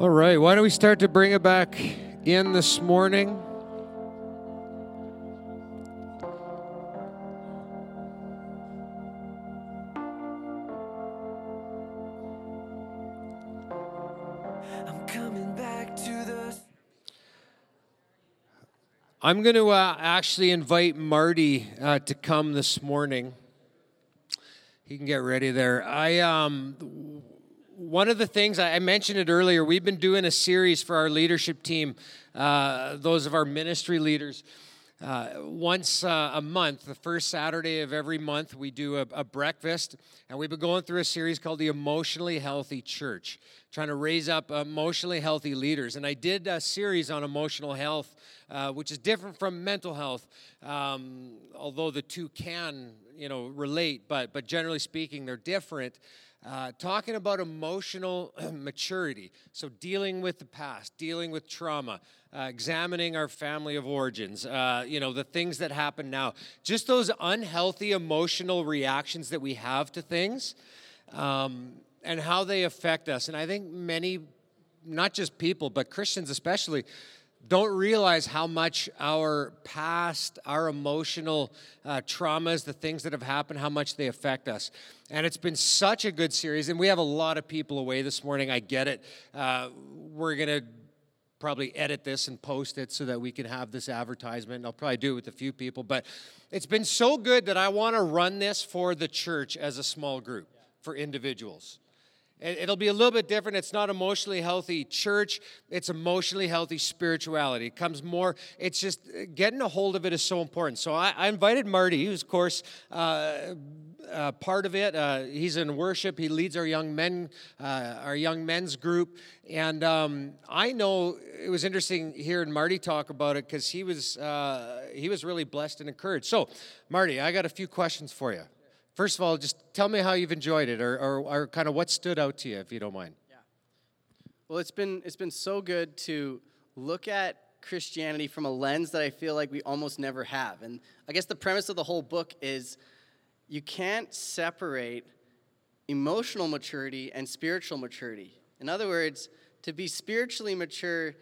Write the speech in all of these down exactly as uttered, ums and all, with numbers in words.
All right, why don't we start to bring it back in this morning? I'm coming back to the... I'm going to uh, actually invite Marty uh, to come this morning. He can get ready there. I um. One of the things, I mentioned it earlier, we've been doing a series for our leadership team, uh, those of our ministry leaders. Uh, once uh, a month, the first Saturday of every month, we do a, a breakfast, and we've been going through a series called the Emotionally Healthy Church, trying to raise up emotionally healthy leaders. And I did a series on emotional health, uh, which is different from mental health, um, although the two can, you know, relate, but but generally speaking, they're different. Uh, talking about emotional maturity, so dealing with the past, dealing with trauma, uh, examining our family of origins, uh, you know, the things that happen now, just those unhealthy emotional reactions that we have to things, um, and how they affect us. And I think many, not just people, but Christians especially, don't realize how much our past, our emotional uh, traumas, the things that have happened, how much they affect us. And it's been such a good series, and we have a lot of people away this morning. I get it. Uh, we're going to probably edit this and post it so that we can have this advertisement. And I'll probably do it with a few people. But it's been so good that I want to run this for the church as a small group, for individuals. It'll be a little bit different. It's not emotionally healthy church. It's emotionally healthy spirituality. It comes more, it's just getting a hold of it is so important. So I, I invited Marty, who's, of course, uh, uh, part of it. Uh, he's in worship. He leads our young men, uh, our young men's group. And um, I know it was interesting hearing Marty talk about it because he was uh, he was really blessed and encouraged. So, Marty, I got a few questions for you. First of all, just tell me how you've enjoyed it, or, or, or kind of what stood out to you, if you don't mind. Yeah. Well, it's been it's been so good to look at Christianity from a lens that I feel like we almost never have. And I guess the premise of the whole book is you can't separate emotional maturity and spiritual maturity. In other words, to be spiritually mature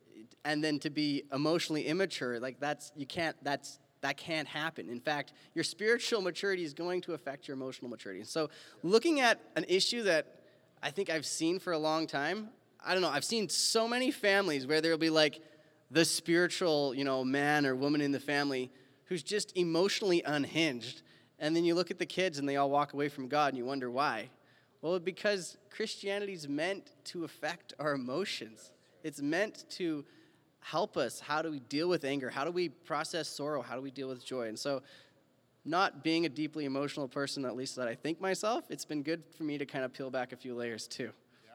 and then to be emotionally immature, like that's you can't that's That can't happen. In fact, your spiritual maturity is going to affect your emotional maturity. So looking at an issue that I think I've seen for a long time, I don't know, I've seen so many families where there'll be like the spiritual, you know, man or woman in the family who's just emotionally unhinged. And then you look at the kids and they all walk away from God and you wonder why. Well, because Christianity's meant to affect our emotions. It's meant to help us. How do we deal with anger? How do we process sorrow? How do we deal with joy? And so not being a deeply emotional person, at least that I think myself, it's been good for me to kind of peel back a few layers too.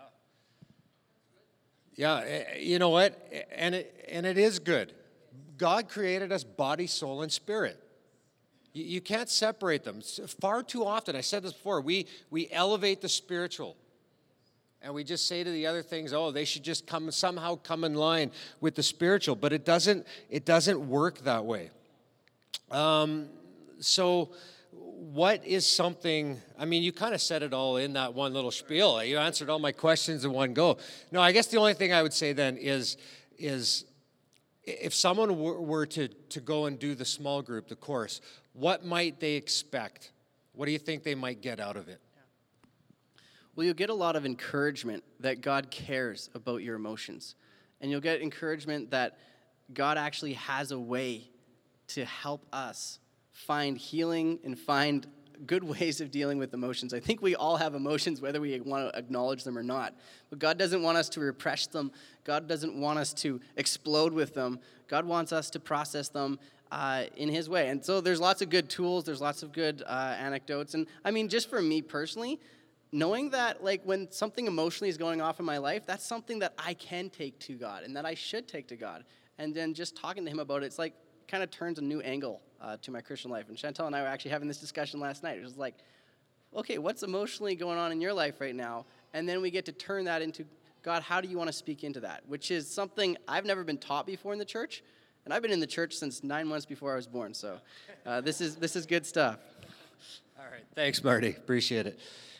Yeah, yeah, you know what? And it, and it is good. God created us body, soul, and spirit. You, you can't separate them. Far too often, I said this before, we, we elevate the spiritual. And we just say to the other things, oh, they should just come somehow come in line with the spiritual. But it doesn't, it doesn't work that way. Um, so what is something, I mean, you kind of said it all in that one little spiel. You answered all my questions in one go. No, I guess the only thing I would say then is, is if someone were, were to, to go and do the small group, the course, what might they expect? What do you think they might get out of it? Well, you'll get a lot of encouragement that God cares about your emotions. And you'll get encouragement that God actually has a way to help us find healing and find good ways of dealing with emotions. I think we all have emotions, whether we want to acknowledge them or not. But God doesn't want us to repress them. God doesn't want us to explode with them. God wants us to process them uh, in His way. And so there's lots of good tools. There's lots of good uh, anecdotes. And I mean, just for me personally, knowing that, like, when something emotionally is going off in my life, that's something that I can take to God and that I should take to God. And then just talking to Him about it, it's like, kind of turns a new angle uh, to my Christian life. And Chantel and I were actually having this discussion last night. It was like, okay, what's emotionally going on in your life right now? And then we get to turn that into, God, how do you want to speak into that? Which is something I've never been taught before in the church. And I've been in the church since nine months before I was born. So uh, this is this is good stuff. All right. Thanks, Marty. Appreciate it.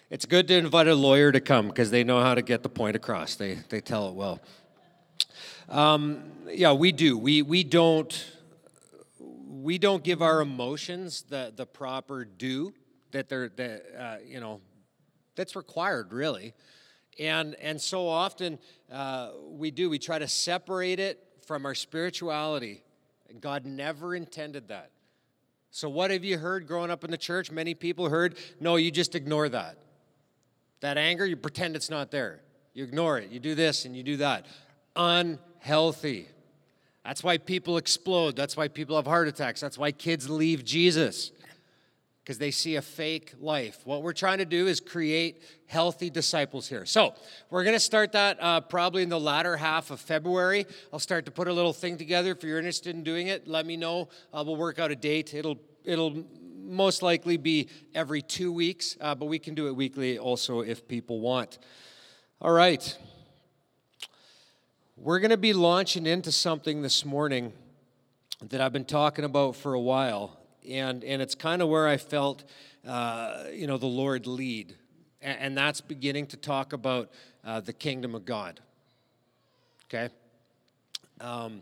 It's good to invite a lawyer to come because they know how to get the point across. They they tell it well. Um, yeah, we do. We we don't we don't give our emotions the the proper due that they're that uh, you know that's required really, and and so often uh, we do. We try to separate it from our spirituality. God never intended that. So what have you heard growing up in the church? Many people heard, no, you just ignore that. That anger, you pretend it's not there. You ignore it. You do this and you do that. Unhealthy. That's why people explode. That's why people have heart attacks. That's why kids leave Jesus, because they see a fake life. What we're trying to do is create healthy disciples here. So we're going to start that uh, probably in the latter half of February. I'll start to put a little thing together. If you're interested in doing it, let me know. Uh, we'll work out a date. It'll it'll most likely be every two weeks, uh, but we can do it weekly also if people want. All right. We're going to be launching into something this morning that I've been talking about for a while, and, and it's kind of where I felt, uh, you know, the Lord lead, and, and that's beginning to talk about uh, the kingdom of God, okay? Um,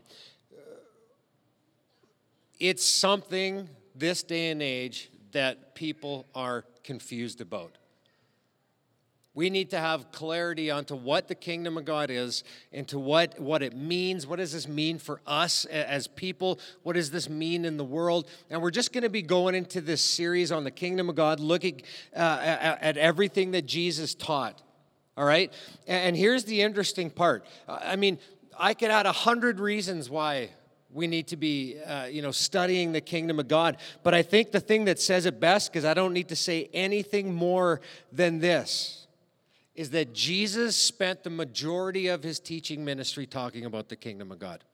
it's something this day and age that people are confused about. We need to have clarity onto what the kingdom of God is and to what, what it means. What does this mean for us as people? What does this mean in the world? And we're just going to be going into this series on the kingdom of God, looking uh, at, at everything that Jesus taught, all right? And here's the interesting part. I mean, I could add a hundred reasons why we need to be, uh, you know, studying the kingdom of God. But I think the thing that says it best, because I don't need to say anything more than this, is that Jesus spent the majority of his teaching ministry talking about the kingdom of God.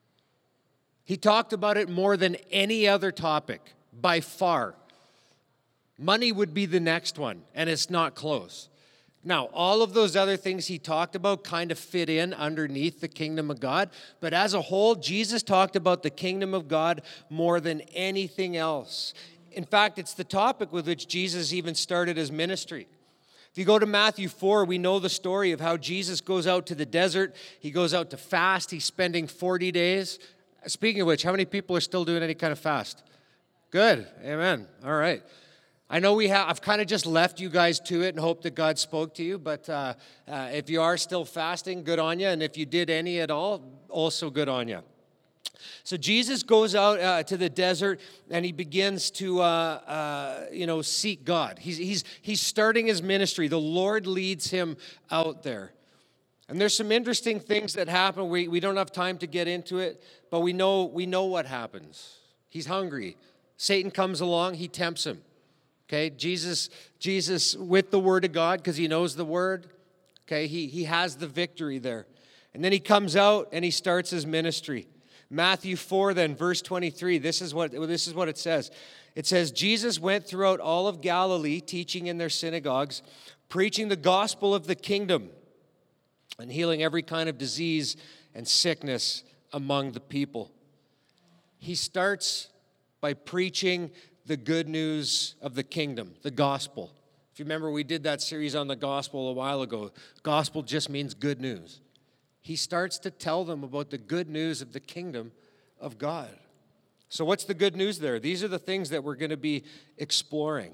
He talked about it more than any other topic, by far. Money would be the next one, and it's not close. Now, all of those other things he talked about kind of fit in underneath the kingdom of God, but as a whole, Jesus talked about the kingdom of God more than anything else. In fact, it's the topic with which Jesus even started his ministry. If you go to Matthew four, we know the story of how Jesus goes out to the desert. He goes out to fast. He's spending forty days. Speaking of which, how many people are still doing any kind of fast? Good. Amen. All right. I know we have, I've kind of just left you guys to it and hope that God spoke to you, but uh, uh, if you are still fasting, good on you. And if you did any at all, also good on you. So Jesus goes out uh, to the desert and he begins to, uh, uh, you know, seek God. He's, he's, he's starting his ministry. The Lord leads him out there. And there's some interesting things that happen. We, we don't have time to get into it, but we know, we know what happens. He's hungry. Satan comes along. He tempts him. Okay, Jesus, Jesus with the word of God, because he knows the word, okay, he, he has the victory there. And then he comes out and he starts his ministry. Matthew four, then, verse twenty-three, this is what, this is what it says. It says, Jesus went throughout all of Galilee, teaching in their synagogues, preaching the gospel of the kingdom, and healing every kind of disease and sickness among the people. He starts by preaching the good news of the kingdom, the gospel. If you remember, we did that series on the gospel a while ago. Gospel just means good news. He starts to tell them about the good news of the kingdom of God. So what's the good news there? These are the things that we're going to be exploring.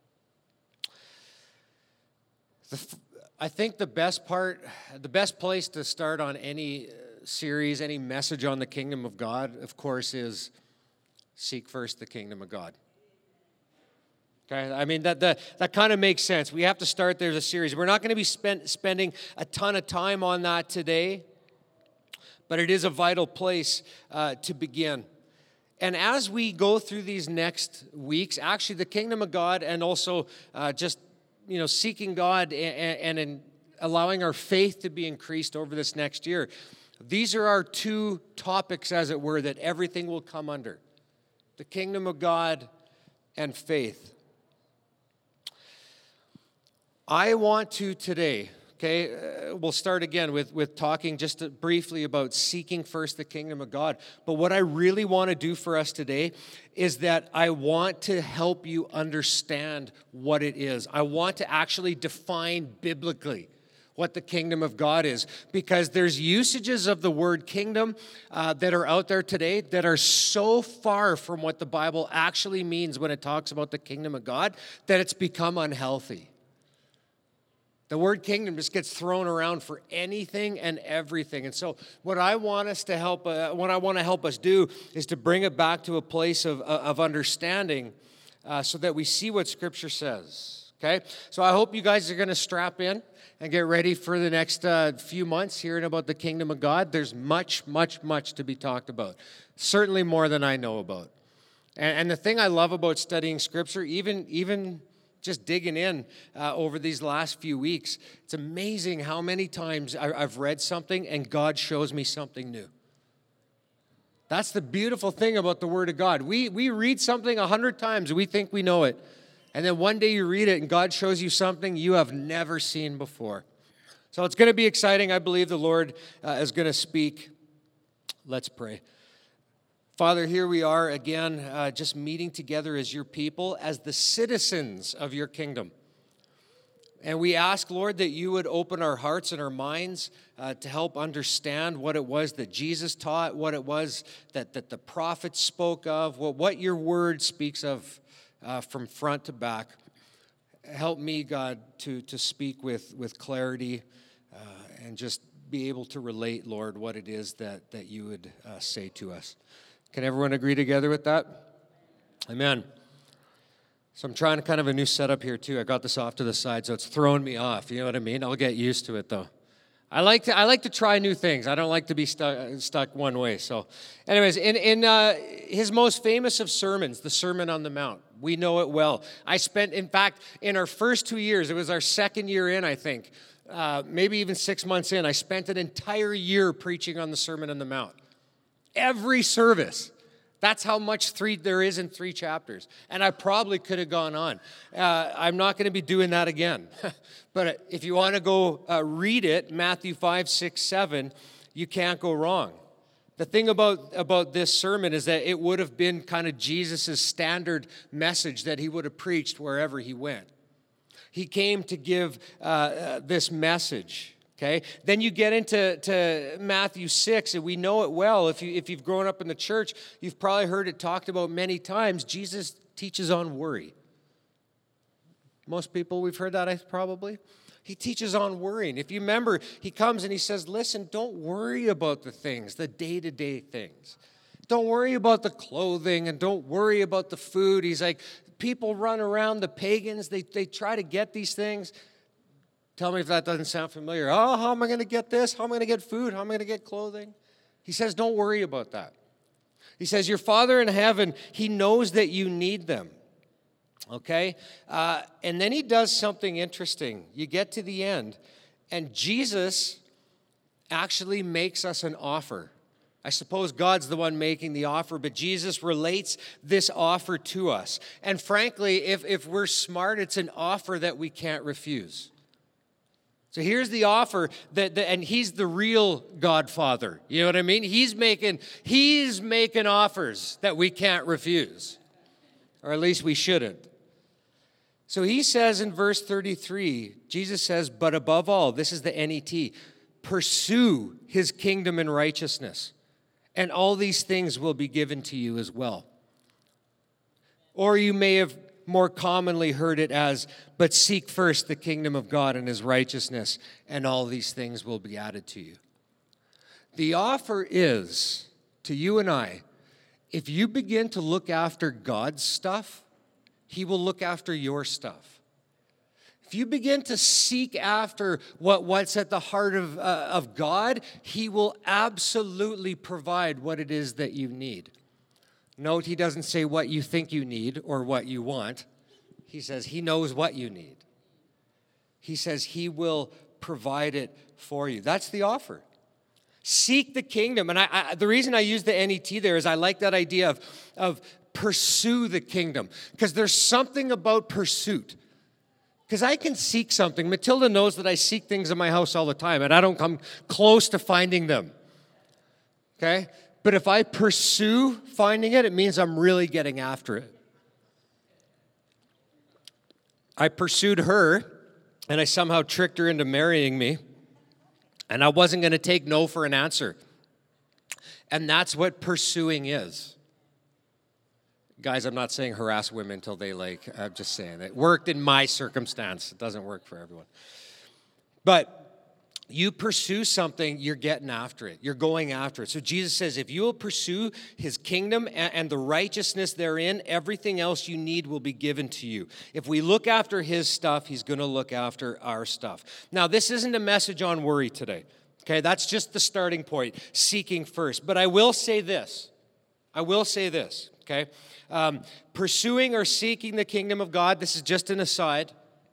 The, I think the best part, the best place to start on any series, any message on the kingdom of God, of course, is seek first the kingdom of God. Okay, I mean, that, that, that kind of makes sense. We have to start there as a series. We're not going to be spend, spending a ton of time on that today, but it is a vital place uh, to begin. And as we go through these next weeks, actually the kingdom of God and also uh, just, you know, seeking God and, and in allowing our faith to be increased over this next year, these are our two topics, as it were, that everything will come under. The kingdom of God and faith. I want to today, okay? Uh, we'll start again with, with talking just to, briefly about seeking first the kingdom of God. But what I really want to do for us today is that I want to help you understand what it is. I want to actually define biblically what the kingdom of God is, because there's usages of the word kingdom uh, that are out there today that are so far from what the Bible actually means when it talks about the kingdom of God that it's become unhealthy. The word kingdom just gets thrown around for anything and everything. And so what I want us to help, uh, what I want to help us do is to bring it back to a place of, of understanding uh, so that we see what Scripture says, okay? So I hope you guys are going to strap in and get ready for the next uh, few months hearing about the kingdom of God. There's much, much, much to be talked about. Certainly more than I know about. And, and the thing I love about studying Scripture, even, even just digging in uh, over these last few weeks, it's amazing how many times I, I've read something and God shows me something new. That's the beautiful thing about the Word of God. We, we read something a hundred times, we think we know it. And then one day you read it and God shows you something you have never seen before. So it's going to be exciting. I believe the Lord uh, is going to speak. Let's pray. Father, here we are again, uh, just meeting together as your people, as the citizens of your kingdom. And we ask, Lord, that you would open our hearts and our minds uh, to help understand what it was that Jesus taught, what it was that, that the prophets spoke of, what, what your word speaks of. Uh, from front to back. Help me, God, to, to speak with, with clarity uh, and just be able to relate, Lord, what it is that, that you would uh, say to us. Can everyone agree together with that? Amen. So I'm trying kind of a new setup here, too. I got this off to the side, so it's throwing me off. You know what I mean? I'll get used to it, though. I like to I like to try new things. I don't like to be stuck stuck one way. So, anyways, in in uh, his most famous of sermons, the Sermon on the Mount, we know it well. I spent, in fact, in our first two years, it was our second year in, I think, uh, maybe even six months in, I spent an entire year preaching on the Sermon on the Mount. Every service. That's how much three there is in three chapters. And I probably could have gone on. Uh, I'm not going to be doing that again. But if you want to go uh, read it, Matthew five, six, seven, you can't go wrong. The thing about, about this sermon is that it would have been kind of Jesus' standard message that he would have preached wherever he went. He came to give uh, uh, this message. Okay, then you get into to Matthew six, and we know it well. If, you, if you've grown up in the church, you've probably heard it talked about many times. Jesus teaches on worry. Most people, we've heard that, I probably. He teaches on worrying. If you remember, he comes and he says, listen, don't worry about the things, the day-to-day things. Don't worry about the clothing, and don't worry about the food. He's like, people run around, the pagans, they, they try to get these things. Tell me if that doesn't sound familiar. Oh, how am I going to get this? How am I going to get food? How am I going to get clothing? He says, don't worry about that. He says, your Father in heaven, he knows that you need them. Okay? Uh, and then he does something interesting. You get to the end, and Jesus actually makes us an offer. I suppose God's the one making the offer, but Jesus relates this offer to us. And frankly, if, if we're smart, it's an offer that we can't refuse. So here's the offer, that, that, and he's the real Godfather. You know what I mean? He's making, he's making offers that we can't refuse, or at least we shouldn't. So he says in verse thirty-three, Jesus says, but above all, this is the N E T, pursue his kingdom and righteousness, and all these things will be given to you as well. Or you may have more commonly heard it as, but seek first the kingdom of God and his righteousness, and all these things will be added to you. The offer is, to you and I, if you begin to look after God's stuff, he will look after your stuff. If you begin to seek after what, what's at the heart of, uh, of God, he will absolutely provide what it is that you need. Note, he doesn't say what you think you need or what you want. He says he knows what you need. He says he will provide it for you. That's the offer. Seek the kingdom. And I, I, the reason I use the N E T there is I like that idea of, of pursue the kingdom, because there's something about pursuit. Because I can seek something. Matilda knows that I seek things in my house all the time, and I don't come close to finding them. Okay? But if I pursue finding it, it means I'm really getting after it. I pursued her, and I somehow tricked her into marrying me, and I wasn't going to take no for an answer. And that's what pursuing is. Guys, I'm not saying harass women until they like, I'm just saying it worked in my circumstance. It doesn't work for everyone. But you pursue something, you're getting after it. You're going after it. So Jesus says, if you will pursue his kingdom and the righteousness therein, everything else you need will be given to you. If we look after his stuff, he's going to look after our stuff. Now, this isn't a message on worry today. Okay, that's just the starting point, seeking first. But I will say this. I will say this, okay? Um, pursuing or seeking the kingdom of God, this is just an aside.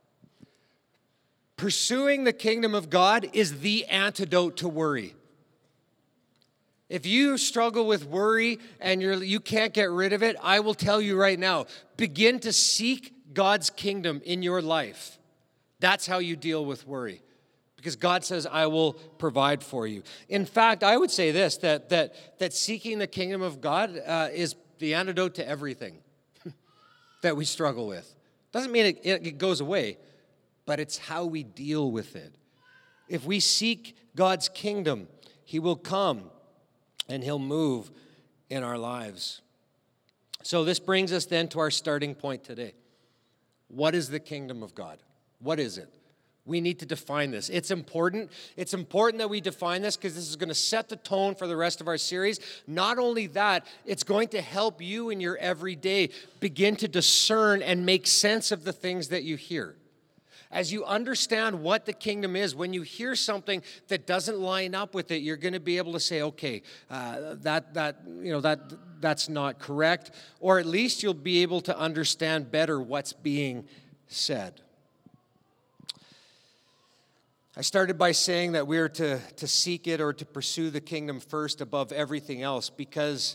Pursuing the kingdom of God is the antidote to worry. If you struggle with worry and you're, you can't get rid of it, I will tell you right now, begin to seek God's kingdom in your life. That's how you deal with worry. Because God says, I will provide for you. In fact, I would say this, that that, that seeking the kingdom of God uh, is the antidote to everything that we struggle with. Doesn't mean it, it goes away, but it's how we deal with it. If we seek God's kingdom, he will come and he'll move in our lives. So this brings us then to our starting point today. What is the kingdom of God? What is it? We need to define this. It's important. It's important that we define this because this is going to set the tone for the rest of our series. Not only that, it's going to help you in your everyday begin to discern and make sense of the things that you hear. As you understand what the kingdom is, when you hear something that doesn't line up with it, you're going to be able to say, okay, uh, that that you know that that's not correct, or at least you'll be able to understand better what's being said. I started by saying that we're to, to seek it or to pursue the kingdom first above everything else because,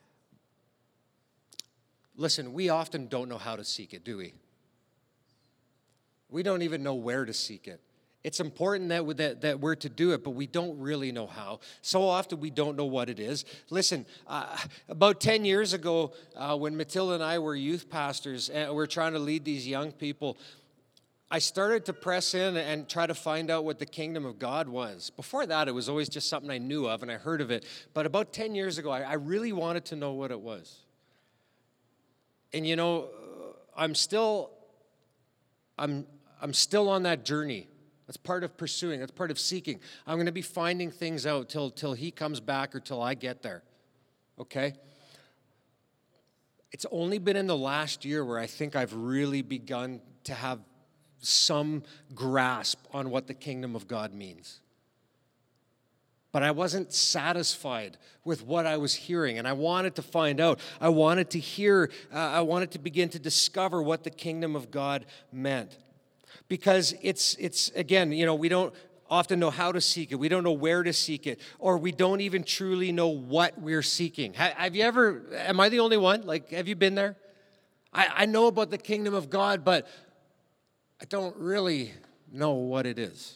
listen, we often don't know how to seek it, do we? We don't even know where to seek it. It's important that, that, that we're to do it, but we don't really know how. So often we don't know what it is. Listen, uh, about ten years ago, uh, when Matilda and I were youth pastors and we're trying to lead these young people, I started to press in and try to find out what the kingdom of God was. Before that, it was always just something I knew of and I heard of it. But about ten years ago, I, I really wanted to know what it was. And you know, I'm still, I'm, I'm still on that journey. That's part of pursuing. That's part of seeking. I'm going to be finding things out till, till he comes back or till I get there. Okay? It's only been in the last year where I think I've really begun to have some grasp on what the kingdom of God means. But I wasn't satisfied with what I was hearing, and I wanted to find out. I wanted to hear, uh, I wanted to begin to discover what the kingdom of God meant. Because it's, it's again, you know, we don't often know how to seek it. We don't know where to seek it, or we don't even truly know what we're seeking. Have you ever, am I the only one? Like, have you been there? I, I know about the kingdom of God, but I don't really know what it is.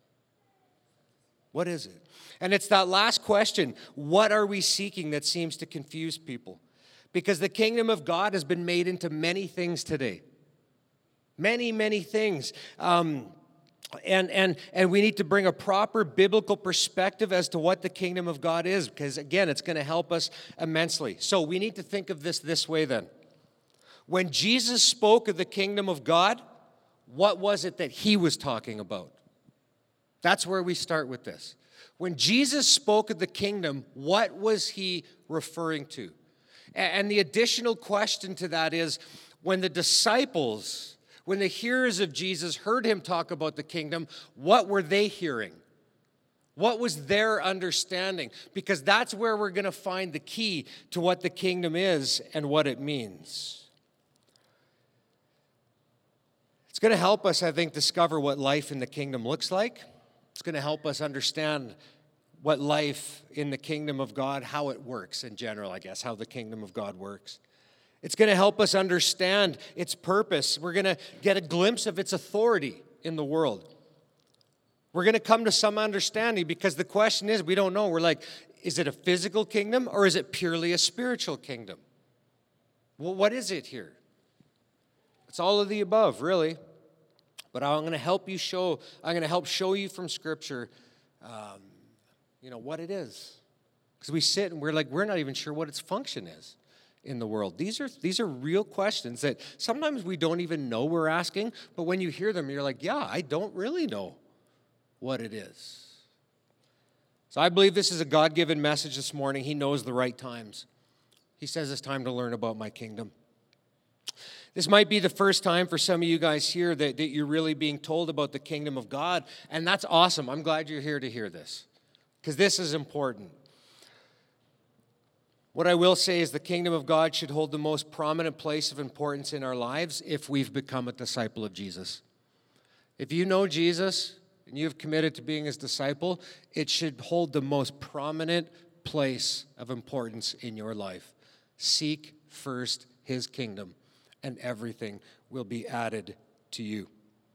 What is it? And it's that last question, what are we seeking, that seems to confuse people. Because the kingdom of God has been made into many things today. Many, many things. Um, and, and, and we need to bring a proper biblical perspective as to what the kingdom of God is. Because again, it's going to help us immensely. So we need to think of this this way then. When Jesus spoke of the kingdom of God, what was it that he was talking about? That's where we start with this. When Jesus spoke of the kingdom, what was he referring to? And the additional question to that is, when the disciples, when the hearers of Jesus heard him talk about the kingdom, what were they hearing? What was their understanding? Because that's where we're going to find the key to what the kingdom is and what it means. It's going to help us, I think, discover what life in the kingdom looks like. It's going to help us understand what life in the kingdom of God, how it works in general, I guess, how the kingdom of God works. It's going to help us understand its purpose. We're going to get a glimpse of its authority in the world. We're going to come to some understanding because the question is, we don't know. We're like, is it a physical kingdom or is it purely a spiritual kingdom? Well, what is it here? It's all of the above, really. But I'm going to help you show, I'm going to help show you from Scripture, um, you know, what it is. Because we sit and we're like, we're not even sure what its function is in the world. These are these are real questions that sometimes we don't even know we're asking, but when you hear them, you're like, yeah, I don't really know what it is. So I believe this is a God-given message this morning. He knows the right times. He says it's time to learn about my kingdom. This might be the first time for some of you guys here that, that you're really being told about the kingdom of God, and that's awesome. I'm glad you're here to hear this, because this is important. What I will say is the kingdom of God should hold the most prominent place of importance in our lives if we've become a disciple of Jesus. If you know Jesus and you've committed to being his disciple, it should hold the most prominent place of importance in your life. Seek first his kingdom, and everything will be added to you.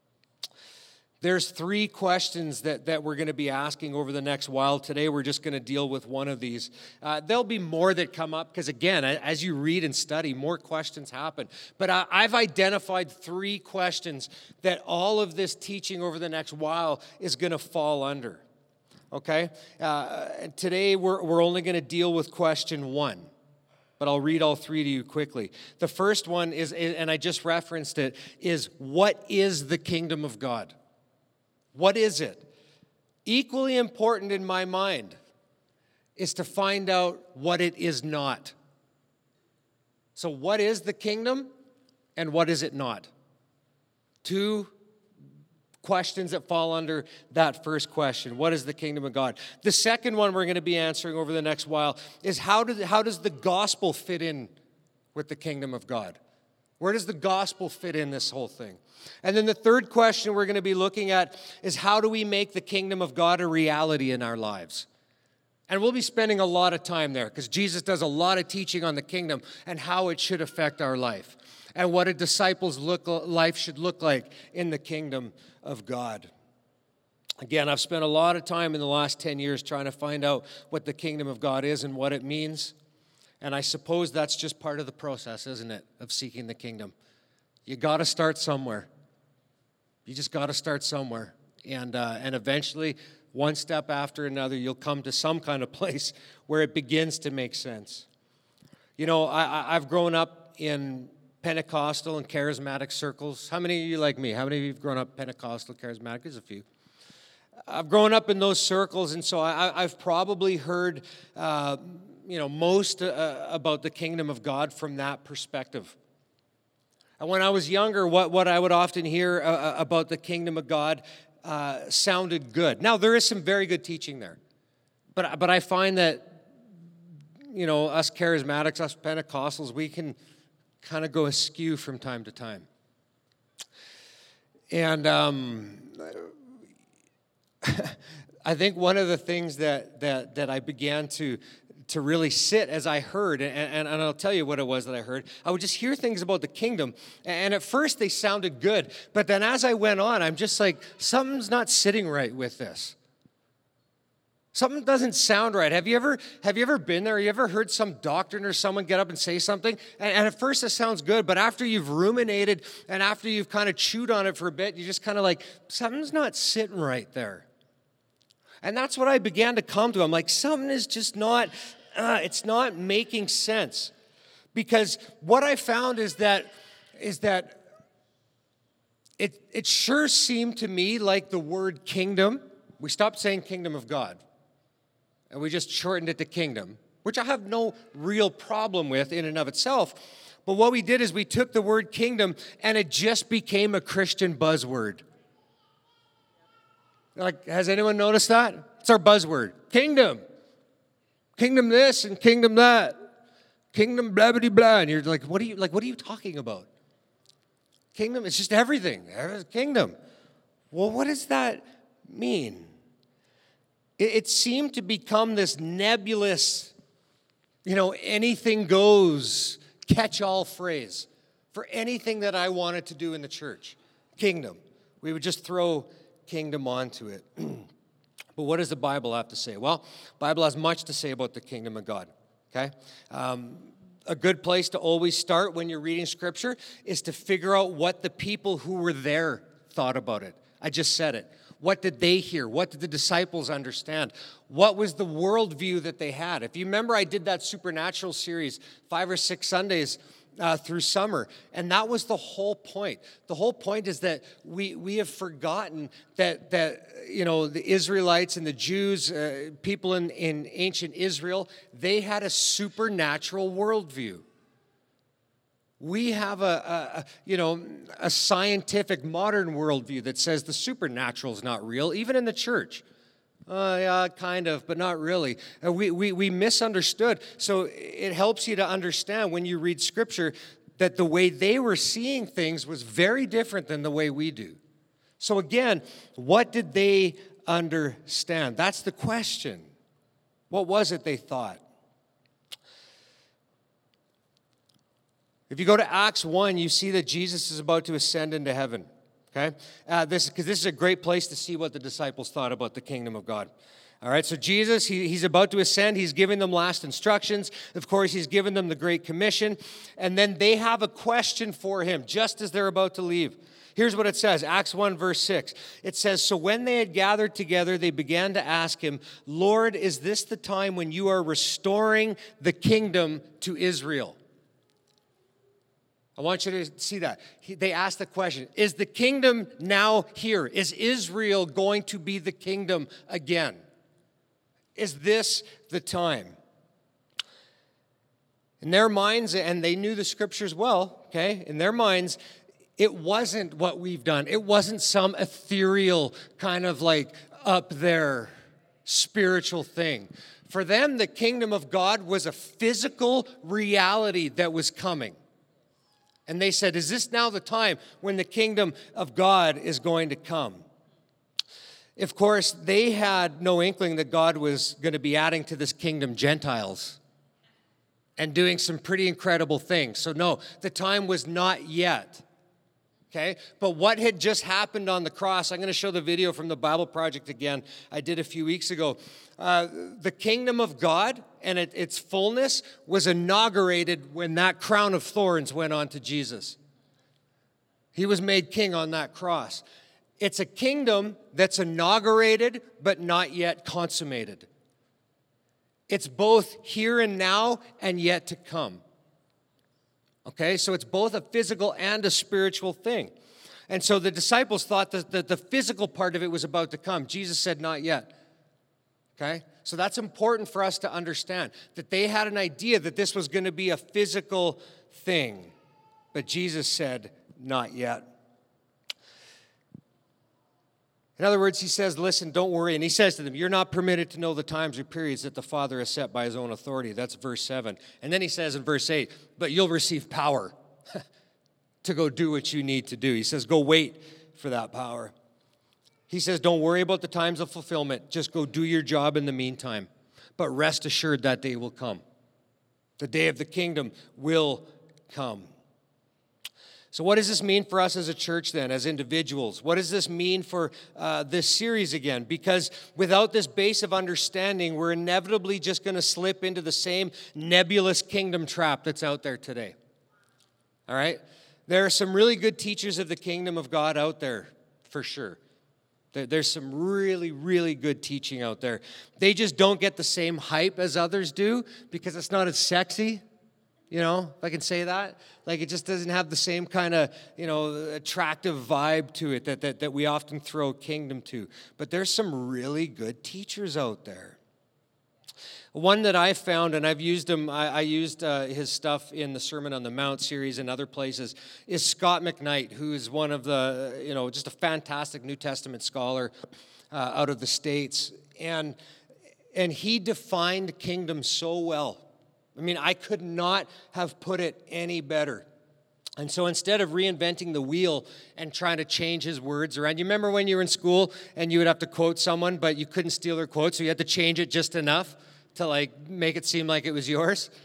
There's three questions that, that we're going to be asking over the next while. Today, we're just going to deal with one of these. Uh, there'll be more that come up because, again, as you read and study, more questions happen. But I, I've identified three questions that all of this teaching over the next while is going to fall under. Okay? Uh, today, we're, we're only going to deal with question one. But I'll read all three to you quickly. The first one is, and I just referenced it, is what is the kingdom of God? What is it? Equally important in my mind is to find out what it is not. So what is the kingdom and what is it not? Two questions that fall under that first question. What is the kingdom of God? The second one we're going to be answering over the next while is how, do, how does the gospel fit in with the kingdom of God? Where does the gospel fit in this whole thing? And then the third question we're going to be looking at is how do we make the kingdom of God a reality in our lives? And we'll be spending a lot of time there because Jesus does a lot of teaching on the kingdom and how it should affect our life and what a disciple's look, life should look like in the kingdom of God. Again, I've spent a lot of time in the last ten years trying to find out what the kingdom of God is and what it means. And I suppose that's just part of the process, isn't it, of seeking the kingdom. You got to start somewhere. You just got to start somewhere. And uh, and eventually, one step after another, you'll come to some kind of place where it begins to make sense. You know, I, I've grown up in Pentecostal and charismatic circles. How many of you like me? How many of you have grown up Pentecostal, charismatic? There's a few. I've grown up in those circles, and so I, I've probably heard, uh, you know, most uh, about the kingdom of God from that perspective. And when I was younger, what, what I would often hear uh, about the kingdom of God uh, sounded good. Now, there is some very good teaching there. But, but I find that, you know, us charismatics, us Pentecostals, we can kind of go askew from time to time. And um, I think one of the things that, that, that I began to to really sit as I heard, and, and, and I'll tell you what it was that I heard. I would just hear things about the kingdom, and at first they sounded good, but then as I went on, I'm just like, something's not sitting right with this. Something doesn't sound right. Have you ever have you ever been there? Have you ever heard some doctrine or someone get up and say something? And, and at first it sounds good, but after you've ruminated and after you've kind of chewed on it for a bit, you just kind of like, something's not sitting right there. And that's what I began to come to. I'm like, something is just not, uh, it's not making sense. Because what I found is that, is that it, it sure seemed to me like the word kingdom, we stopped saying kingdom of God. And we just shortened it to kingdom, which I have no real problem with in and of itself. But what we did is we took the word kingdom and it just became a Christian buzzword. Like, has anyone noticed that? It's our buzzword. Kingdom. Kingdom this and kingdom that. Kingdom blah, blah, blah. And you're like, what are you, like, what are you talking about? Kingdom, it's just everything. Kingdom. Well, what does that mean? It, it seemed to become this nebulous, you know, anything goes catch-all phrase for anything that I wanted to do in the church. Kingdom. We would just throw kingdom onto it. But what does the Bible have to say? Well, the Bible has much to say about the kingdom of God, okay? Um, a good place to always start when you're reading Scripture is to figure out what the people who were there thought about it. I just said it. What did they hear? What did the disciples understand? What was the worldview that they had? If you remember, I did that supernatural series five or six Sundays uh, through summer, and that was the whole point. The whole point is that we we have forgotten that that you know the Israelites and the Jews, uh, people in, in ancient Israel, they had a supernatural worldview. We have a, a, a, you know, a scientific modern worldview that says the supernatural is not real, even in the church. Uh, yeah, kind of, but not really. Uh, we, we, we misunderstood. So it helps you to understand when you read Scripture that the way they were seeing things was very different than the way we do. So again, what did they understand? That's the question. What was it they thought? If you go to Acts one, you see that Jesus is about to ascend into heaven, okay? Uh, this because this is a great place to see what the disciples thought about the kingdom of God. All right, so Jesus, he, he's about to ascend. He's giving them last instructions. Of course, he's given them the Great Commission. And then they have a question for him just as they're about to leave. Here's what it says, Acts one, verse six. It says, "So when they had gathered together, they began to ask him, 'Lord, is this the time when you are restoring the kingdom to Israel?'" I want you to see that. He, they asked the question, is the kingdom now here? Is Israel going to be the kingdom again? Is this the time? In their minds, and they knew the Scriptures well, okay? In their minds, it wasn't what we've done. It wasn't some ethereal kind of like up there spiritual thing. For them, the kingdom of God was a physical reality that was coming. And they said, is this now the time when the kingdom of God is going to come? Of course, they had no inkling that God was going to be adding to this kingdom Gentiles and doing some pretty incredible things. So no, the time was not yet. Okay? But what had just happened on the cross, I'm going to show the video from the Bible Project again, I did a few weeks ago. Uh, the kingdom of God and it, its fullness was inaugurated when that crown of thorns went on to Jesus. He was made king on that cross. It's a kingdom that's inaugurated but not yet consummated. It's both here and now and yet to come. Okay, so it's both a physical and a spiritual thing. And so the disciples thought that the, the physical part of it was about to come. Jesus said, not yet. Okay, so that's important for us to understand, that they had an idea that this was going to be a physical thing. But Jesus said, not yet. In other words, he says, listen, don't worry. And he says to them, you're not permitted to know the times or periods that the Father has set by his own authority. That's verse seven. And then he says in verse eight, but you'll receive power to go do what you need to do. He says, go wait for that power. He says, don't worry about the times of fulfillment. Just go do your job in the meantime. But rest assured that day will come. The day of the kingdom will come. So what does this mean for us as a church then, as individuals? What does this mean for uh, this series again? Because without this base of understanding, we're inevitably just going to slip into the same nebulous kingdom trap that's out there today. All right? There are some really good teachers of the kingdom of God out there, for sure. There's some really, really good teaching out there. They just don't get the same hype as others do because it's not as sexy. You know, if I can say that. Like, it just doesn't have the same kind of, you know, attractive vibe to it that, that, that we often throw kingdom to. But there's some really good teachers out there. One that I found, and I've used him, I, I used uh, his stuff in the Sermon on the Mount series and other places, is Scott McKnight, who is one of the, you know, just a fantastic New Testament scholar uh, out of the States. And, and he defined kingdom so well. I mean, I could not have put it any better. And so instead of reinventing the wheel and trying to change his words around, you remember when you were in school and you would have to quote someone, but you couldn't steal their quote, so you had to change it just enough to like make it seem like it was yours?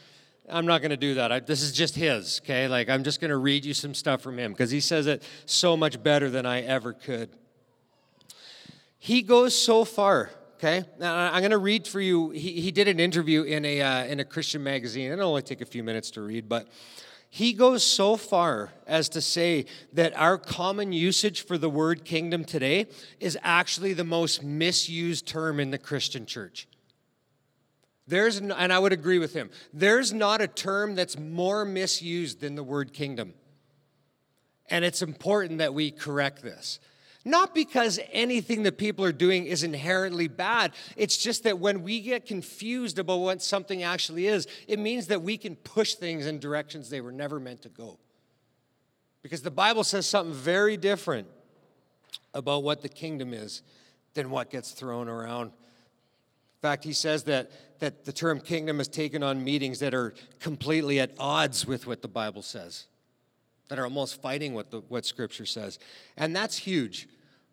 I'm not going to do that. I, this is just his, okay? Like, I'm just going to read you some stuff from him because he says it so much better than I ever could. He goes so far, okay? Now, I'm going to read for you. He, he did an interview in a, uh, in a Christian magazine. It'll only take a few minutes to read, but he goes so far as to say that our common usage for the word kingdom today is actually the most misused term in the Christian church. There's, and I would agree with him, there's not a term that's more misused than the word kingdom. And it's important that we correct this. Not because anything that people are doing is inherently bad. It's just that when we get confused about what something actually is, it means that we can push things in directions they were never meant to go. Because the Bible says something very different about what the kingdom is than what gets thrown around. In fact, he says that, that the term kingdom is taken on meetings that are completely at odds with what the Bible says, that are almost fighting what, the, what Scripture says. And that's huge.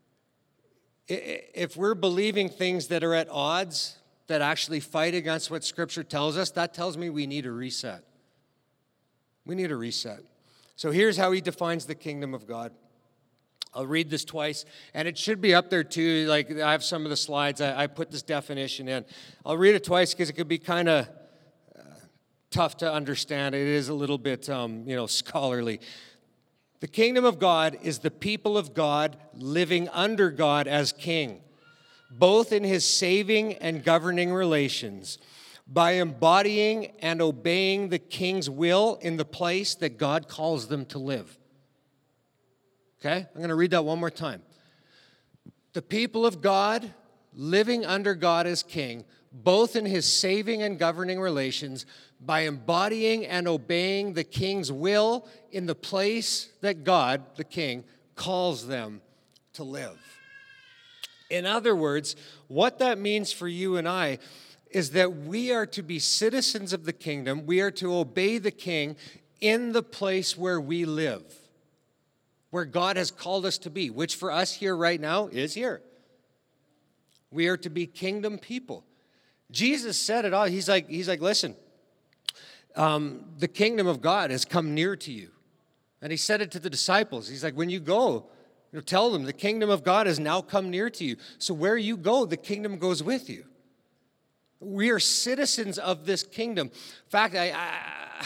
If we're believing things that are at odds, that actually fight against what Scripture tells us, that tells me we need a reset. We need a reset. So here's how he defines the kingdom of God. I'll read this twice, and it should be up there too. Like, I have some of the slides. I, I put this definition in. I'll read it twice because it could be kind of uh, tough to understand. It is a little bit, um, you know, scholarly. The kingdom of God is the people of God living under God as king, both in his saving and governing relations, by embodying and obeying the king's will in the place that God calls them to live. Okay? I'm going to read that one more time. The people of God living under God as king, both in his saving and governing relations, by embodying and obeying the king's will in the place that God, the king, calls them to live. In other words, what that means for you and I is that we are to be citizens of the kingdom. We are to obey the king in the place where we live, where God has called us to be, which for us here right now is here. We are to be kingdom people. Jesus said it all. He's like, he's like, listen, um, the kingdom of God has come near to you. And he said it to the disciples. He's like, when you go, you know, tell them the kingdom of God has now come near to you. So where you go, the kingdom goes with you. We are citizens of this kingdom. In fact, I... I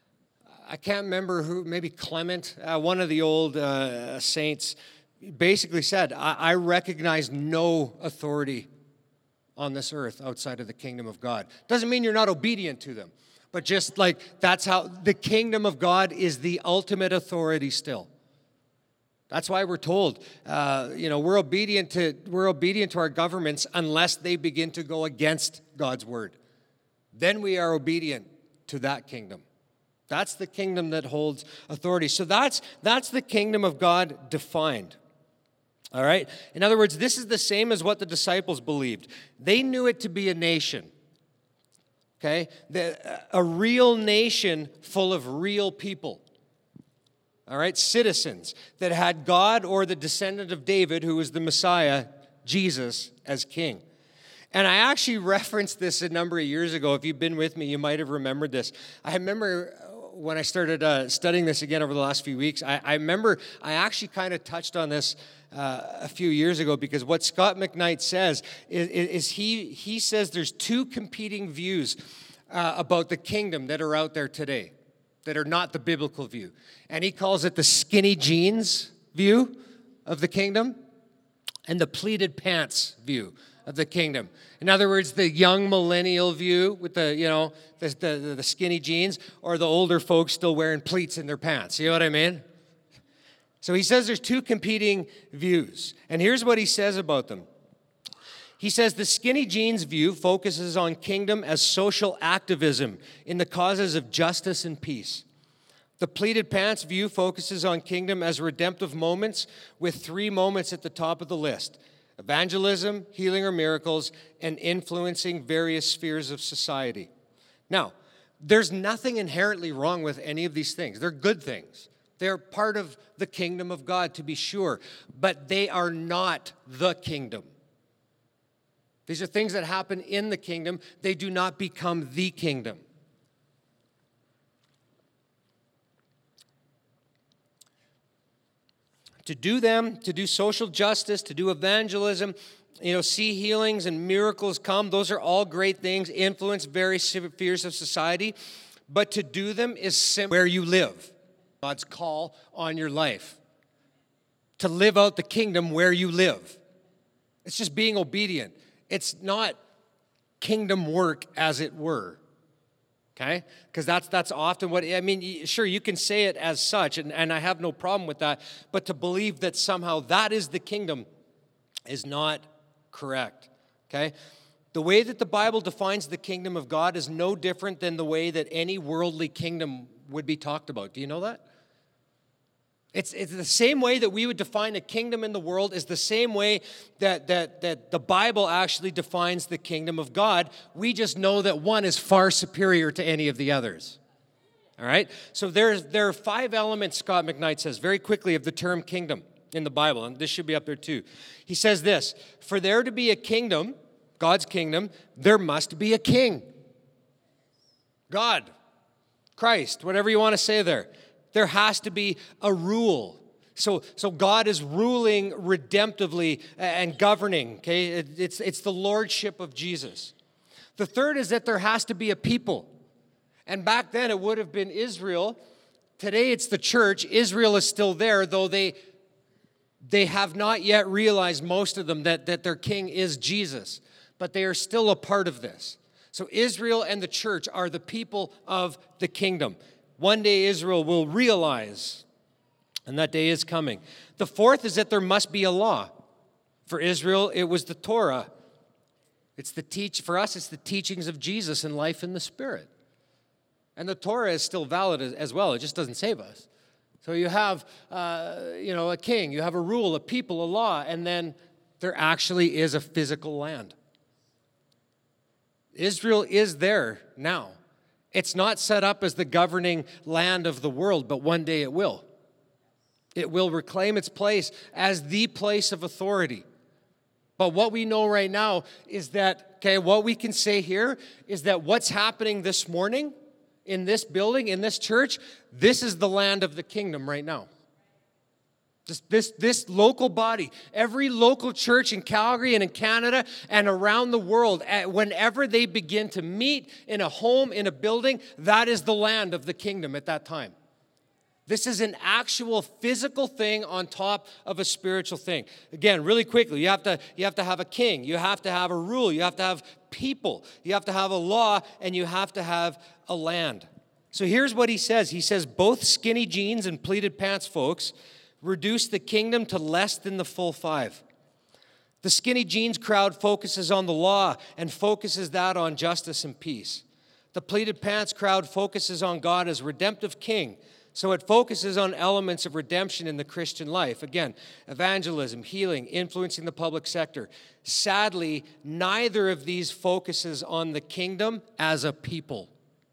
I can't remember who, maybe Clement, uh, one of the old uh, saints, basically said, I, I recognize no authority on this earth outside of the kingdom of God. Doesn't mean you're not obedient to them, but just like that's how the kingdom of God is the ultimate authority still. That's why we're told, uh, you know, we're obedient to we're obedient to our governments unless they begin to go against God's word. Then we are obedient to that kingdom. That's the kingdom that holds authority. So that's that's the kingdom of God defined. All right? In other words, this is the same as what the disciples believed. They knew it to be a nation. Okay? The, a real nation full of real people. All right? Citizens that had God or the descendant of David, who was the Messiah, Jesus, as king. And I actually referenced this a number of years ago. If you've been with me, you might have remembered this. I remember when I started uh, studying this again over the last few weeks, I, I remember I actually kind of touched on this uh, a few years ago, because what Scott McKnight says is, is he, he says there's two competing views uh, about the kingdom that are out there today that are not the biblical view. And he calls it the skinny jeans view of the kingdom and the pleated pants view of the kingdom. In other words, the young millennial view with the, you know, the, the, the skinny jeans, or the older folks still wearing pleats in their pants. You know what I mean? So he says there's two competing views. And here's what he says about them. He says the skinny jeans view focuses on kingdom as social activism in the causes of justice and peace. The pleated pants view focuses on kingdom as redemptive moments, with three moments at the top of the list: evangelism, healing or miracles, and influencing various spheres of society. Now, there's nothing inherently wrong with any of these things. They're good things. They're part of the kingdom of God, to be sure, but they are not the kingdom. These are things that happen in the kingdom. They do not become the kingdom. To do them, to do social justice, to do evangelism, you know, see healings and miracles come. Those are all great things, influence various spheres of society. But to do them is simply where you live. God's call on your life. To live out the kingdom where you live. It's just being obedient. It's not kingdom work, as it were. Okay? Because that's that's often what, I mean, sure, you can say it as such, and, and I have no problem with that, but to believe that somehow that is the kingdom is not correct. Okay? The way that the Bible defines the kingdom of God is no different than the way that any worldly kingdom would be talked about. Do you know that? It's, it's the same way that we would define a kingdom in the world is the same way that, that, that the Bible actually defines the kingdom of God. We just know that one is far superior to any of the others. All right? So there's, there are five elements, Scott McKnight says, very quickly, of the term kingdom in the Bible. And this should be up there too. He says this, for there to be a kingdom, God's kingdom, there must be a king. God, Christ, whatever you want to say there. There has to be a rule. So, so God is ruling redemptively and governing, okay? It, it's, it's the lordship of Jesus. The third is that there has to be a people. And back then it would have been Israel. Today it's the church. Israel is still there, though they, they have not yet realized, most of them, that, that their king is Jesus. But they are still a part of this. So Israel and the church are the people of the kingdom. One day Israel will realize, and that day is coming. The fourth is that there must be a law. For Israel, it was the Torah. It's the teach for us, it's the teachings of Jesus and life in the Spirit. And the Torah is still valid as, as well. It just doesn't save us. So you have, uh, you know, a king, you have a rule, a people, a law, and then there actually is a physical land. Israel is there now. It's not set up as the governing land of the world, but one day it will. It will reclaim its place as the place of authority. But what we know right now is that, okay, what we can say here is that what's happening this morning in this building, in this church, this is the land of the kingdom right now. This, this, this local body, every local church in Calgary and in Canada and around the world, whenever they begin to meet in a home, in a building, that is the land of the kingdom at that time. This is an actual physical thing on top of a spiritual thing. Again, really quickly, you have to, you have to have a king, you have to have a rule, you have to have people, you have to have a law, and you have to have a land. So here's what he says. He says, both skinny jeans and pleated pants folks reduce the kingdom to less than the full five. The skinny jeans crowd focuses on the law and focuses that on justice and peace. The pleated pants crowd focuses on God as redemptive king, so it focuses on elements of redemption in the Christian life. Again, evangelism, healing, influencing the public sector. Sadly, neither of these focuses on the kingdom as a people.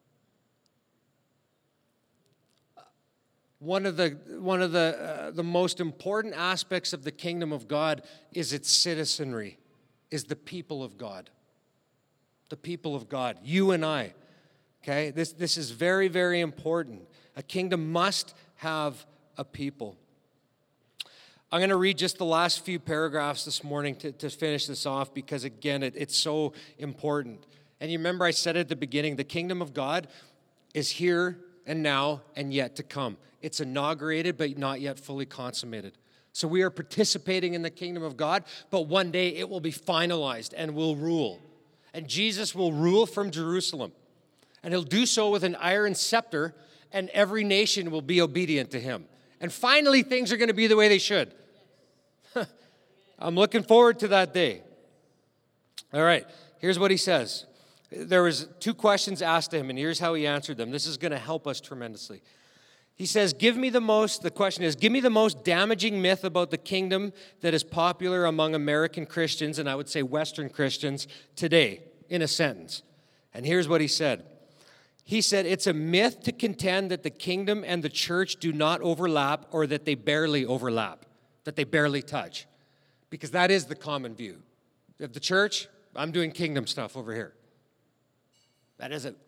One of the, one of the, uh, the most important aspects of the kingdom of God is its citizenry, is the people of God. The people of God, you and I. Okay, this, this is very, very important. A kingdom must have a people. I'm going to read just the last few paragraphs this morning to, to finish this off because, again, it, it's so important. And you remember I said at the beginning, the kingdom of God is here and now and yet to come. It's inaugurated but not yet fully consummated. So we are participating in the kingdom of God, but one day it will be finalized and will rule. And Jesus will rule from Jerusalem. And he'll do so with an iron scepter, and every nation will be obedient to him. And finally, things are going to be the way they should. I'm looking forward to that day. All right, here's what he says. There was two questions asked to him, and here's how he answered them. This is going to help us tremendously. He says, give me the most, the question is, give me the most damaging myth about the kingdom that is popular among American Christians, and I would say Western Christians, today, in a sentence. And here's what he said. He said, it's a myth to contend that the kingdom and the church do not overlap or that they barely overlap, that they barely touch. Because that is the common view. Of the church, I'm doing kingdom stuff over here. That is it.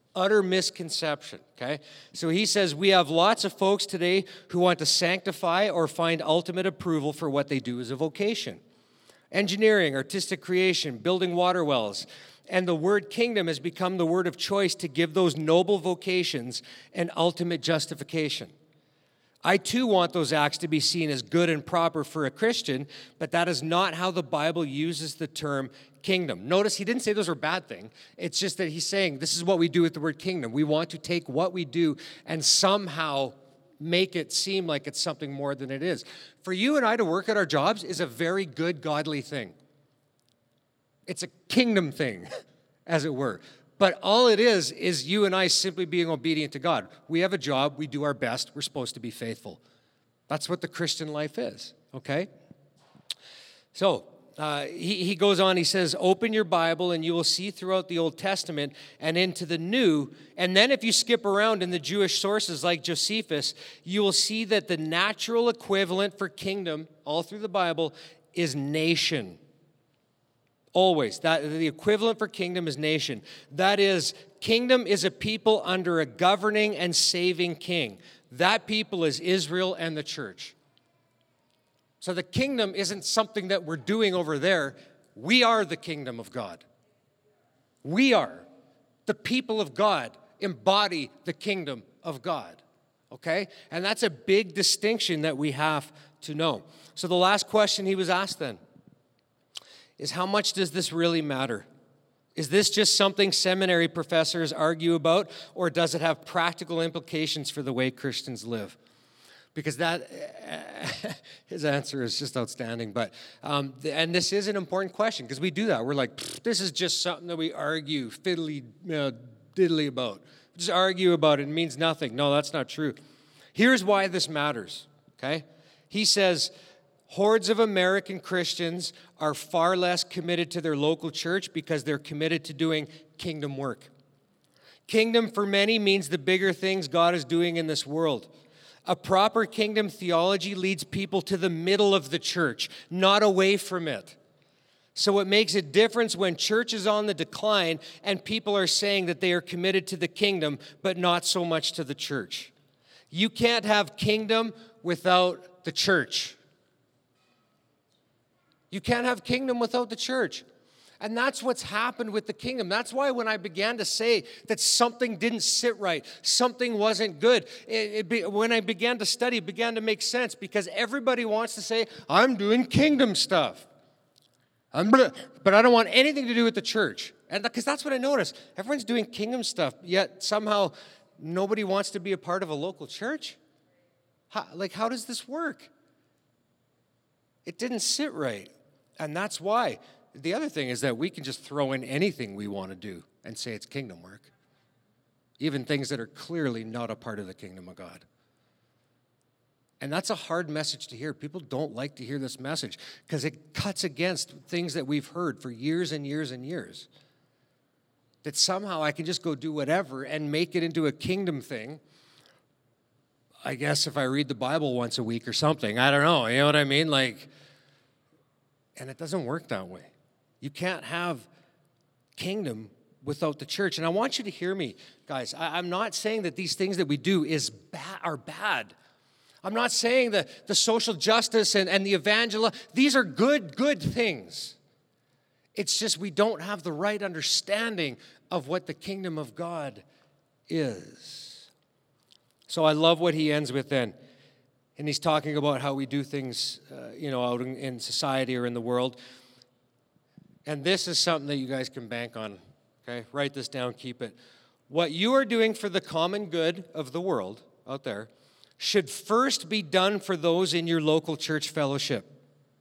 Utter misconception, okay? So he says, we have lots of folks today who want to sanctify or find ultimate approval for what they do as a vocation. Engineering, artistic creation, building water wells. And the word kingdom has become the word of choice to give those noble vocations an ultimate justification. I too want those acts to be seen as good and proper for a Christian, but that is not how the Bible uses the term kingdom. Notice he didn't say those are a bad thing. It's just that he's saying this is what we do with the word kingdom. We want to take what we do and somehow make it seem like it's something more than it is. For you and I to work at our jobs is a very good, godly thing. It's a kingdom thing, as it were. But all it is, is you and I simply being obedient to God. We have a job. We do our best. We're supposed to be faithful. That's what the Christian life is, okay? So uh, he, he goes on, he says, open your Bible and you will see throughout the Old Testament and into the New. And then if you skip around in the Jewish sources like Josephus, you will see that the natural equivalent for kingdom, all through the Bible, is nation. Always. That the equivalent for kingdom is nation. That is, kingdom is a people under a governing and saving king. That people is Israel and the church. So the kingdom isn't something that we're doing over there. We are the kingdom of God. We are. The people of God embody the kingdom of God. Okay? And that's a big distinction that we have to know. So the last question he was asked then is, how much does this really matter? Is this just something seminary professors argue about, or does it have practical implications for the way Christians live? Because that, his answer is just outstanding. But um, and this is an important question, because we do that. We're like, this is just something that we argue fiddly, uh, diddly about. We just argue about it. It means nothing. No, that's not true. Here's why this matters, okay? He says, hordes of American Christians are far less committed to their local church because they're committed to doing kingdom work. Kingdom for many means the bigger things God is doing in this world. A proper kingdom theology leads people to the middle of the church, not away from it. So it makes a difference when church is on the decline and people are saying that they are committed to the kingdom, but not so much to the church. You can't have kingdom without the church. You can't have kingdom without the church. And that's what's happened with the kingdom. That's why when I began to say that something didn't sit right, something wasn't good, it, it be, when I began to study, it began to make sense, because everybody wants to say, I'm doing kingdom stuff. I'm, but I don't want anything to do with the church. And because that's what I noticed. Everyone's doing kingdom stuff, yet somehow nobody wants to be a part of a local church. How, like, how does this work? It didn't sit right. And that's why. The other thing is that we can just throw in anything we want to do and say it's kingdom work. Even things that are clearly not a part of the kingdom of God. And that's a hard message to hear. People don't like to hear this message because it cuts against things that we've heard for years and years and years. That somehow I can just go do whatever and make it into a kingdom thing. I guess if I read the Bible once a week or something, I don't know, you know what I mean? Like, and it doesn't work that way. You can't have kingdom without the church. And I want you to hear me, guys. I, I'm not saying that these things that we do is ba- are bad. I'm not saying that the social justice and, and the evangel, these are good, good things. It's just we don't have the right understanding of what the kingdom of God is. So I love what he ends with then. And he's talking about how we do things, uh, you know, out in, in society or in the world. And this is something that you guys can bank on, okay? Write this down, keep it. What you are doing for the common good of the world out there should first be done for those in your local church fellowship.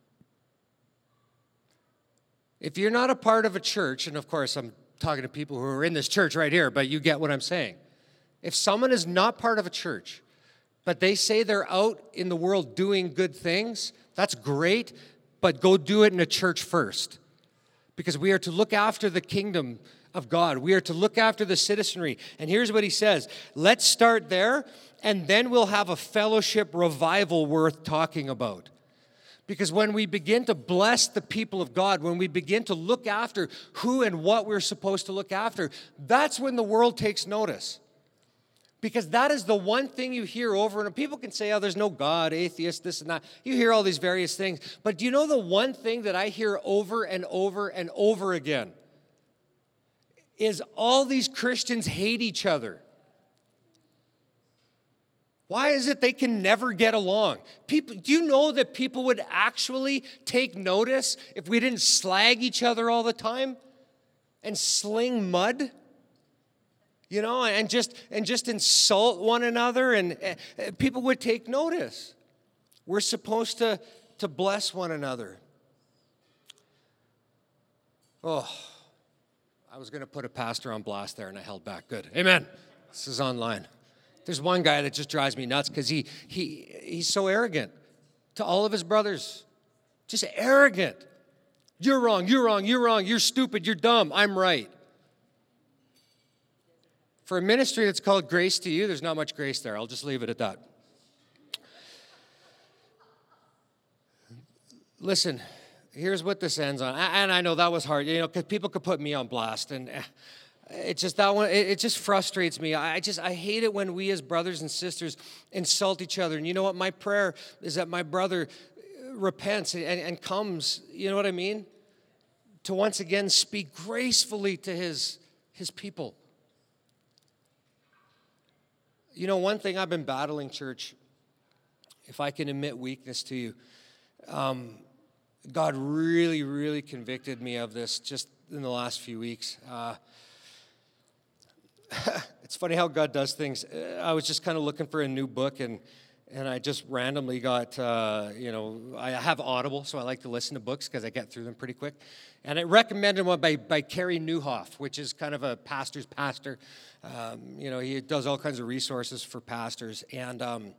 If you're not a part of a church, and of course I'm talking to people who are in this church right here, but you get what I'm saying. If someone is not part of a church, but they say they're out in the world doing good things, that's great, but go do it in a church first. Because we are to look after the kingdom of God. We are to look after the citizenry. And here's what he says. Let's start there, and then we'll have a fellowship revival worth talking about. Because when we begin to bless the people of God, when we begin to look after who and what we're supposed to look after, that's when the world takes notice. Because that is the one thing you hear over, and people can say, oh, there's no God, atheist, this and that. You hear all these various things. But do you know the one thing that I hear over and over and over again? Is all these Christians hate each other. Why is it they can never get along? People, do you know that people would actually take notice if we didn't slag each other all the time and sling mud? You know, and just and just insult one another, and uh, people would take notice. We're supposed to, to bless one another. Oh, I was going to put a pastor on blast there, and I held back. Good. Amen. This is online. There's one guy that just drives me nuts because he he he's so arrogant to all of his brothers. Just arrogant. You're wrong, you're wrong, you're wrong, you're stupid, you're dumb, I'm right. For a ministry that's called Grace to You, there's not much grace there. I'll just leave it at that. Listen, here's what this ends on. And I know that was hard, you know, because people could put me on blast, and it just that one. It just frustrates me. I just I hate it when we as brothers and sisters insult each other. And you know what? My prayer is that my brother repents and, and comes. You know what I mean? To once again speak gracefully to his his people. You know, one thing I've been battling, church. If I can admit weakness to you, um, God really, really convicted me of this just in the last few weeks. Uh, It's funny how God does things. I was just kind of looking for a new book, and and I just randomly got, uh, you know, I have Audible, so I like to listen to books because I get through them pretty quick. And it recommended one by, by Carey Nieuwhof, which is kind of a pastor's pastor. Um, you know, he does all kinds of resources for pastors. And um,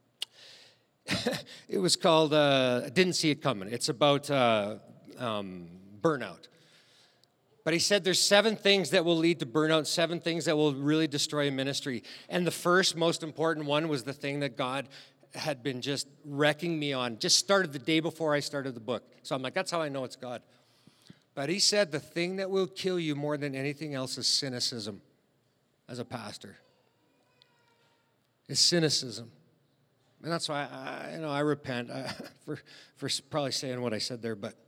it was called uh, Didn't See It Coming. It's about uh, um, burnout. But he said there's seven things that will lead to burnout, seven things that will really destroy a ministry. And the first, most important one was the thing that God had been just wrecking me on. Just started the day before I started the book. So I'm like, that's how I know it's God. But he said the thing that will kill you more than anything else is cynicism as a pastor. Is cynicism. And that's why I, you know, I repent uh, for, for probably saying what I said there, but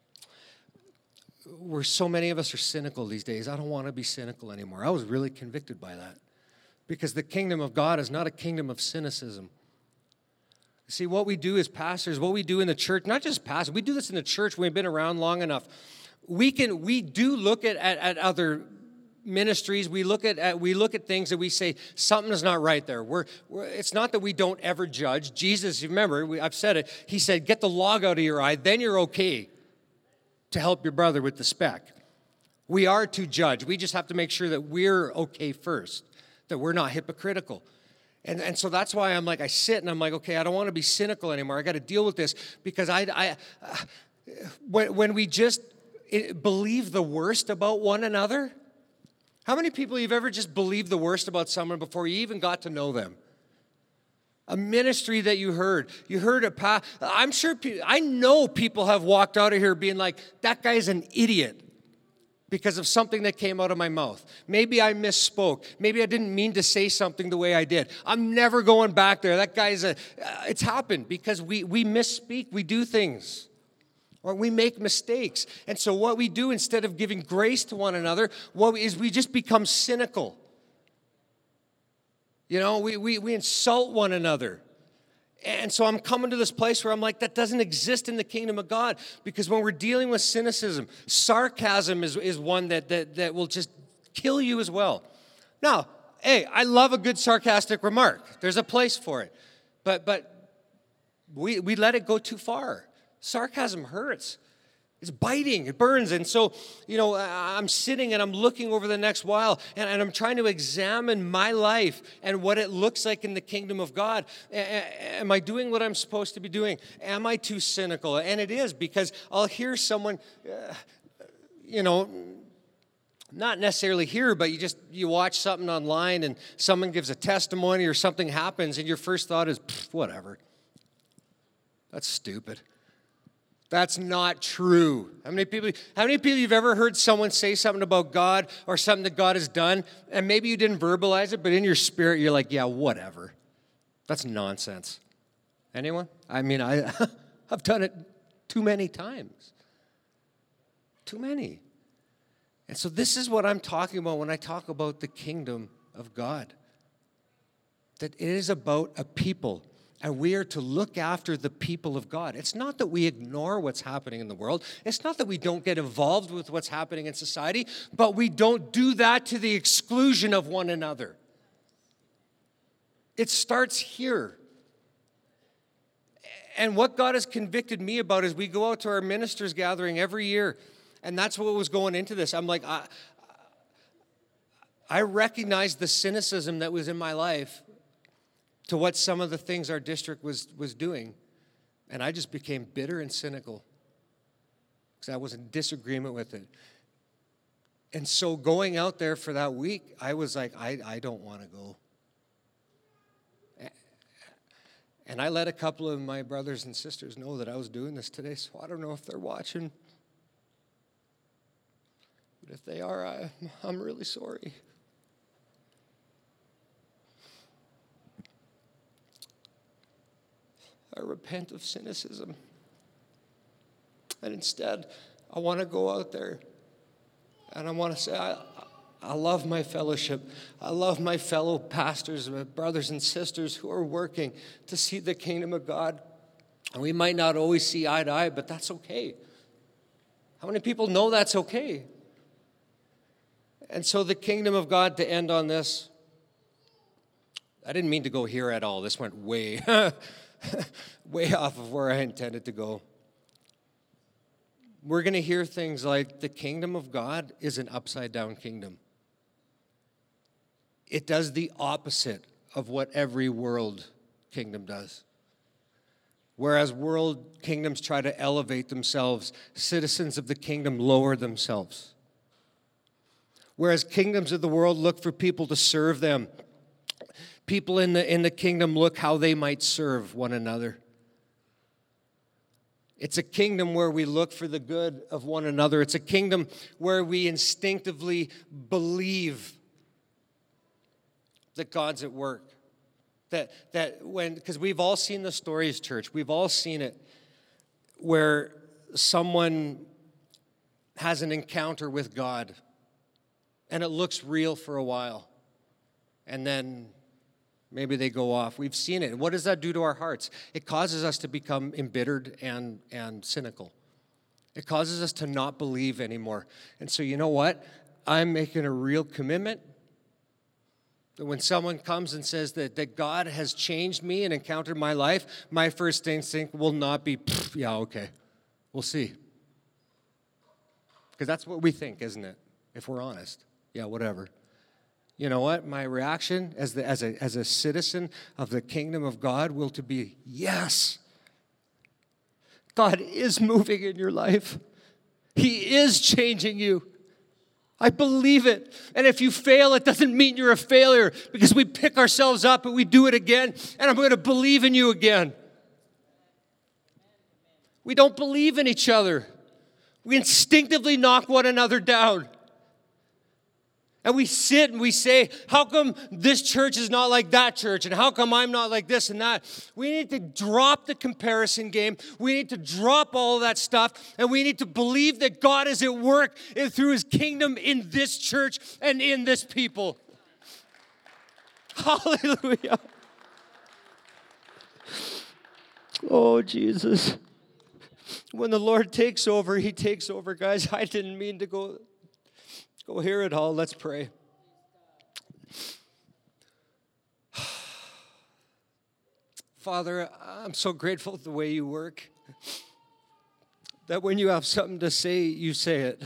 where so many of us are cynical these days. I don't want to be cynical anymore. I was really convicted by that. Because the kingdom of God is not a kingdom of cynicism. See, what we do as pastors, what we do in the church, not just pastors, we do this in the church when we've been around long enough. We can, we do look at, at, at other ministries. We look at, at we look at things and we say, something is not right there. We're, we're it's not that we don't ever judge. Jesus, remember, we, I've said it, he said, get the log out of your eye, then you're okay to help your brother with the speck. We are to judge. We just have to make sure that we're okay first, that we're not hypocritical. And and so that's why I'm like, I sit and I'm like, okay, I don't want to be cynical anymore. I got to deal with this because I, I uh, when, when we just believe the worst about one another, how many people you've ever just believed the worst about someone before you even got to know them? A ministry that you heard. You heard a pa- I'm sure, pe- I know people have walked out of here being like, that guy's an idiot because of something that came out of my mouth. Maybe I misspoke. Maybe I didn't mean to say something the way I did. I'm never going back there. That guy's a, uh, it's happened because we, we misspeak. We do things. Or we make mistakes. And so what we do instead of giving grace to one another, what we, is we just become cynical. You know, we, we, we insult one another. And so I'm coming to this place where I'm like, that doesn't exist in the kingdom of God. Because when we're dealing with cynicism, sarcasm is, is one that, that, that will just kill you as well. Now, hey, I love a good sarcastic remark. There's a place for it. But but we, we let it go too far. Sarcasm hurts. It's biting, it burns. And so, you know, I'm sitting and I'm looking over the next while and, and I'm trying to examine my life and what it looks like in the kingdom of God. A- am I doing what I'm supposed to be doing? Am I too cynical? And it is, because I'll hear someone, uh, you know, not necessarily here, but you just, you watch something online and someone gives a testimony or something happens and your first thought is, whatever. That's stupid. That's not true. How many people, how many people you've ever heard someone say something about God or something that God has done, and maybe you didn't verbalize it, but in your spirit you're like, yeah, whatever. That's nonsense. Anyone? I mean, I, I've done it too many times. Too many. And so this is what I'm talking about when I talk about the kingdom of God. That it is about a people. And we are to look after the people of God. It's not that we ignore what's happening in the world. It's not that we don't get involved with what's happening in society, but we don't do that to the exclusion of one another. It starts here. And what God has convicted me about is we go out to our ministers' gathering every year, and that's what was going into this. I'm like, I, I recognized the cynicism that was in my life to what some of the things our district was, was doing. And I just became bitter and cynical because I was in disagreement with it. And so going out there for that week, I was like, I, I don't want to go. And I let a couple of my brothers and sisters know that I was doing this today, so I don't know if they're watching. But if they are, I, I'm really sorry. I repent of cynicism. And instead, I want to go out there and I want to say, I, I love my fellowship. I love my fellow pastors, my brothers and sisters who are working to see the kingdom of God. And we might not always see eye to eye, but that's okay. How many people know that's okay? And so the kingdom of God, to end on this, I didn't mean to go here at all. This went way, way off of where I intended to go. We're going to hear things like the kingdom of God is an upside-down kingdom. It does the opposite of what every world kingdom does. Whereas world kingdoms try to elevate themselves, citizens of the kingdom lower themselves. Whereas kingdoms of the world look for people to serve them, people in the, in the kingdom look how they might serve one another. It's a kingdom where we look for the good of one another. It's a kingdom where we instinctively believe that God's at work. That, that when, because we've all seen the stories, church. We've all seen it where someone has an encounter with God and it looks real for a while. And then maybe they go off. We've seen it. What does that do to our hearts? It causes us to become embittered and, and cynical. It causes us to not believe anymore. And so you know what? I'm making a real commitment that when someone comes and says that, that God has changed me and encountered my life, my first instinct will not be, yeah, okay, we'll see. Because that's what we think, isn't it? If we're honest. Yeah, whatever. You know what? My reaction as, the, as, a, as a citizen of the kingdom of God will to be, yes, God is moving in your life. He is changing you. I believe it. And if you fail, it doesn't mean you're a failure because we pick ourselves up and we do it again, and I'm going to believe in you again. We don't believe in each other. We instinctively knock one another down. And we sit and we say, how come this church is not like that church? And how come I'm not like this and that? We need to drop the comparison game. We need to drop all of that stuff. And we need to believe that God is at work through his kingdom in this church and in this people. Hallelujah. Oh, Jesus. When the Lord takes over, he takes over, guys. I didn't mean to go... Go hear it all. Let's pray. Father, I'm so grateful for the way you work. That when you have something to say, you say it.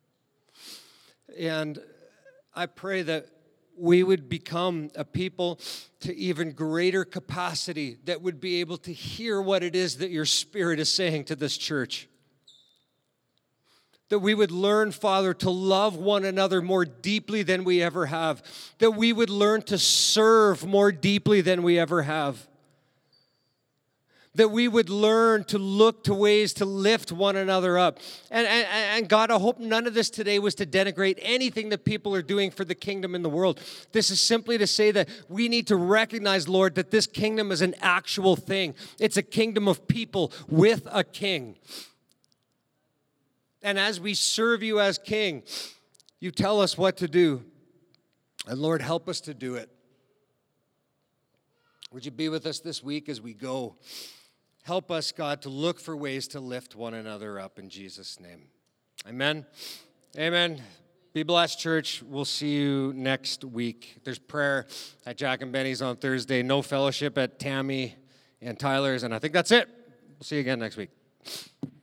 And I pray that we would become a people to even greater capacity that would be able to hear what it is that your Spirit is saying to this church. That we would learn, Father, to love one another more deeply than we ever have. That we would learn to serve more deeply than we ever have. that we would learn to look to ways to lift one another up. And, and, and God, I hope none of this today was to denigrate anything that people are doing for the kingdom in the world. This is simply to say that we need to recognize, Lord, that this kingdom is an actual thing. It's a kingdom of people with a king. And as we serve you as king, you tell us what to do. And Lord, help us to do it. Would you be with us this week as we go? Help us, God, to look for ways to lift one another up in Jesus' name. Amen. Amen. Be blessed, church. We'll see you next week. There's prayer at Jack and Benny's on Thursday. No fellowship at Tammy and Tyler's. And I think that's it. We'll see you again next week.